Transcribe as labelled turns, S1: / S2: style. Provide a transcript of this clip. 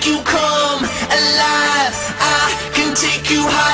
S1: make you come alive. I can take you high.